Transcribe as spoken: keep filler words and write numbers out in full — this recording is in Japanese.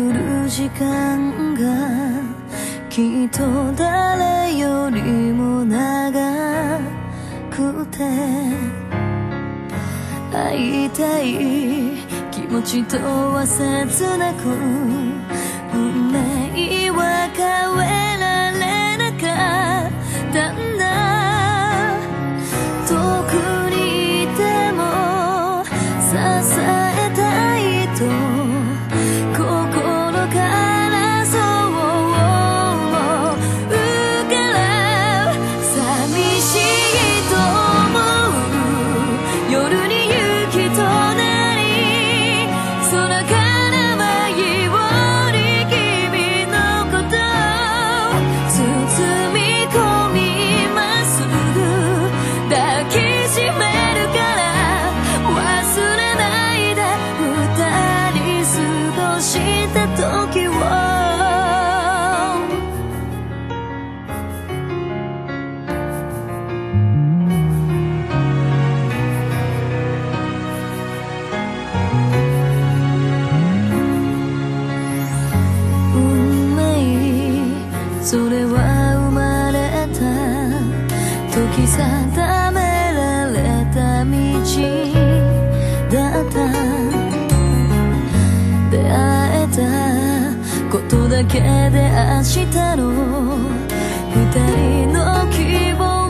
巡る時間がきっと誰よりも長くて、会いたい気持ちとは切なく運命は変えられなかったんだ。遠くにいても支えたいと心からそう思うから、寂しいと思う夜に雪となり空から舞い降り君のこと包み込みまっすぐ抱きしめるから忘れないで二人過ごした時を。運命それは生まれた時定められた道だった。出会えたことだけで明日の二人の希望